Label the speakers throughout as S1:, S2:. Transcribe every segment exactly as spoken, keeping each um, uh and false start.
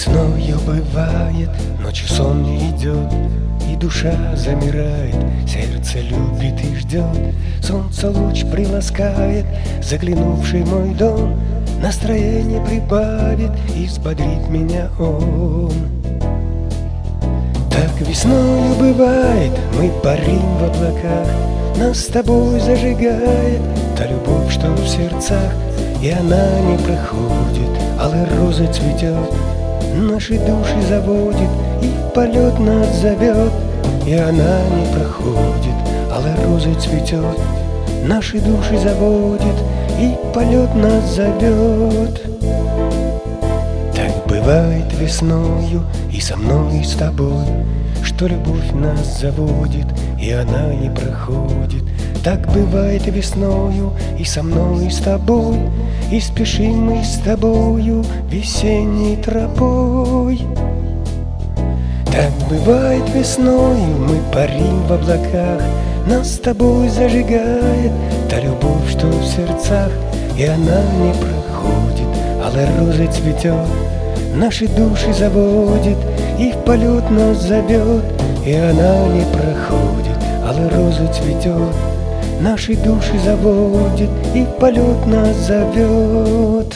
S1: Весною бывает, ночью сон не идет, и душа замирает, сердце любит и ждет. Солнце луч приласкает, заглянувший в мой дом, настроение прибавит и взбодрит меня он. Так весною бывает, мы парим в облаках, нас с тобой зажигает та любовь, что в сердцах, и она не проходит, алой розой цветет, наши души заводит и в полет нас зовет. И она не проходит, алой розой цветет, наши души заводит и в полет нас зовет. Так бывает весною и со мной, и с тобой, что любовь нас заводит, и она не проходит. Так бывает весною и со мной, и с тобой, и спешим мы с тобою весенней тропой. Так бывает весною, мы парим в облаках, нас с тобой зажигает та любовь, что в сердцах, и она не проходит, алой розой цветет, наши души заводит и в полет нас зовет. И она не проходит, алой розой цветет, наши души заводит и в полет нас зовет.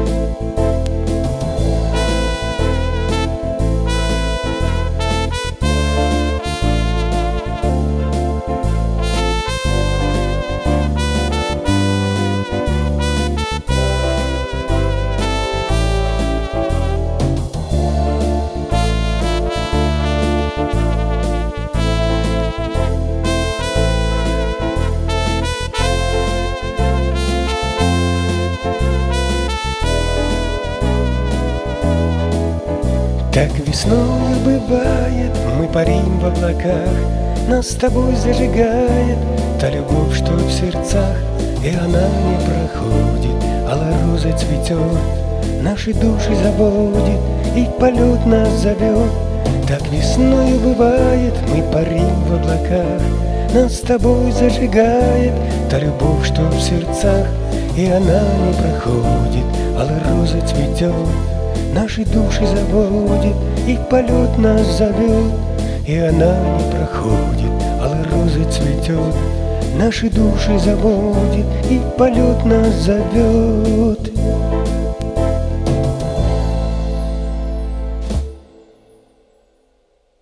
S1: Так весною бывает, мы парим в облаках, нас с тобой зажигает та любовь, что в сердцах, и она не проходит, алой розой цветет, наши души заводит и в полет нас зовет. Так весною бывает, мы парим в облаках, нас с тобой зажигает та любовь, что в сердцах, и она не проходит, алой розой цветет, наши души заводит и в полет нас зовет. И она не проходит, алой розой цветет, наши души заводит и в полет нас зовет.